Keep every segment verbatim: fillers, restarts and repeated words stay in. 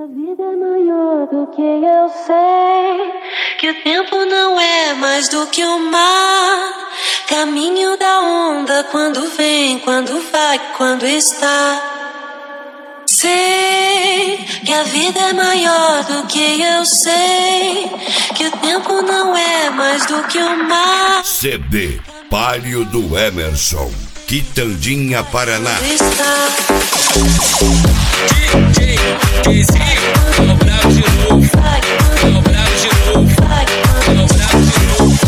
A vida é maior do que eu sei, que o tempo não é mais do que o mar, caminho da onda quando vem, quando vai, quando está. Sei que a vida é maior do que eu sei, que o tempo não é mais do que o mar. C D Palio do Emerson, Quitandinha, Paraná. D J Keyzinho, é o brabo de novo, é o brabo de novo, é o brabo de novo.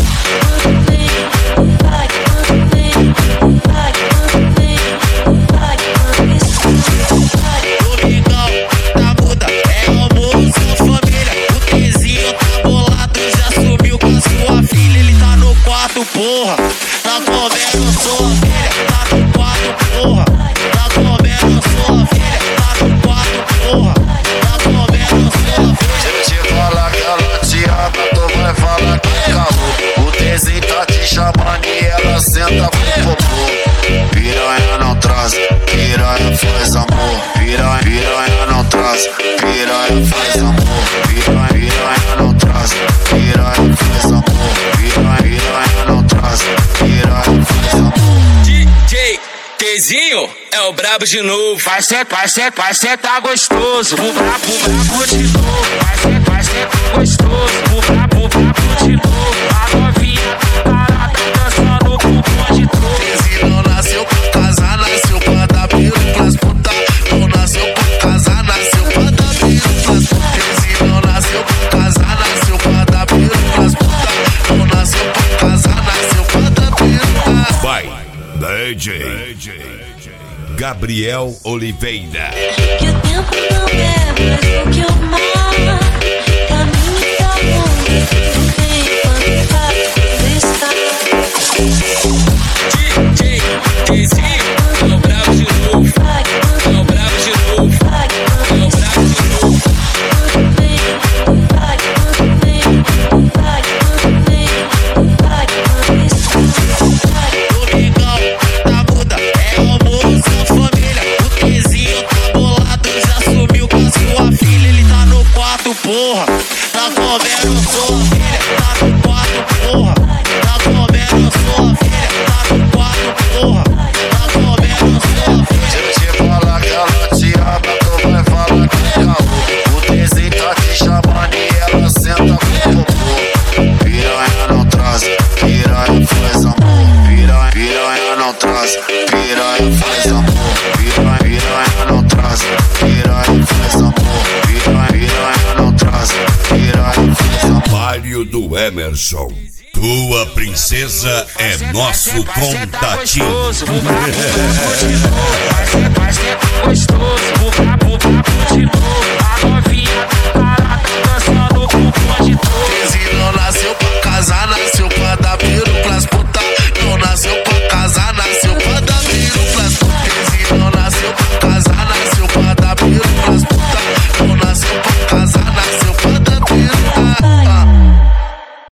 Domingão tá muda, é almoço, família. O Keyzinho tá bolado, já subiu com a sua filha. Ele tá no quarto, porra, tá comendo sua filha. Tá no quarto, porra, tá comendo sua filha. Tá no quarto, porra, tá comendo sua filha. Se eu te falar que ela te ama, tu vai falar que é calor. O Keyzinho tá te chamando e ela senta com popô. Piranha não traz, piranha faz amor. Piranha, piranha não traz, piranha faz amor. Piranha, piranha não traz, piranha faz amor. Piranha, piranha não traz, piranha faz amor. D J Keyzinho é o brabo de novo. Vai ser, vai ser, vai ser, tá gostoso. O brabo, o brabo de novo. Vai ser, vai ser, tá gostoso. O brabo, o brabo de novo. A novinha parada dançando com o bonde todo. Keyzinho não nasceu pra casar, nasceu pra dar pelo pras puta. Não nasceu pra casar, nasceu pra dar pelo pras puta. Keyzinho não nasceu pra casar, nasceu pra dar pelo pras puta. Não nasceu pra casar, nasceu pra dar pelo pras. Vai, D J Gabriel Oliveira. Que o tempo não é mais do que o mar, caminho da onda quando vem, quando vai, quando está. D J Keyzinho é o brabo de novo. É o brabo de novo. É o brabo de novo. Quando vem, quando vai, quando vem, quando vai, quando vem, quando vai, quando está. Domingão tá muda, é almoço, família. O Keyzinho tá bolado, já subiu com a sua filha. Ele tá no quarto, porra, tá comendo sua filha. Tá no quarto, porra, tá comendo sua filha. Tá no quarto, porra, tá comendo sua filha. Se eu te falar que ela te ama, tu vai falar que é calor. O Keyzinho tá te chamando e ela senta com popô. Piranha não traz, piranha faz amor. Piranha, piranha não traz, piranha faz amor. Piranha, piranha não traz, piranha faz amor. Piranha, piranha não traz, piranha faz amor. Palio do Emerson, tua princesa é nosso contatinho. O brabo, o brabo de novo. Vai ser, vai ser gostoso. O brabo, o brabo de novo.